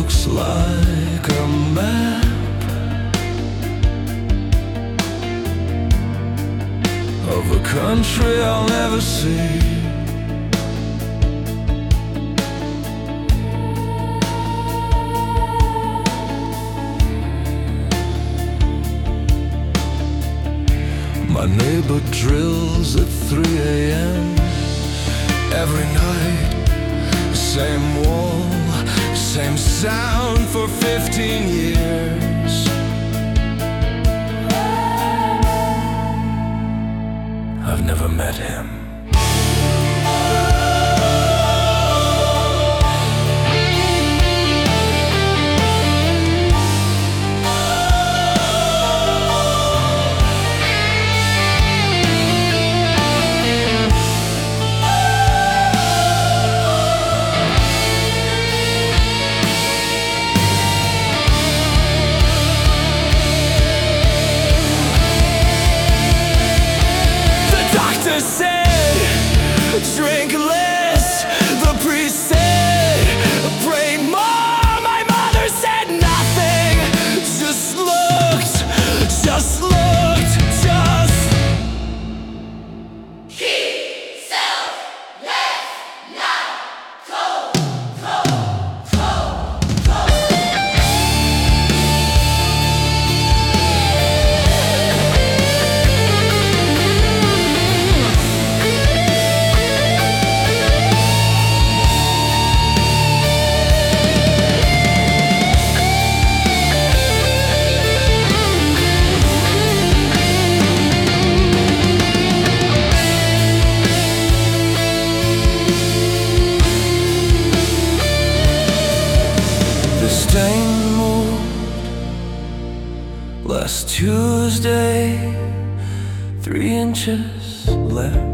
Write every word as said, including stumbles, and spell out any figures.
looks like a map of a country I'll never see. My neighbor drills at three a m every night. Same wall, same sound for fifteen years. I've never met him. Said, drink less. The priest said, pray more. My mother said nothing. Just looked, just looked, just. Keep self, less, not cold, cold, cold, cold. Stained mood last Tuesday, three inches left.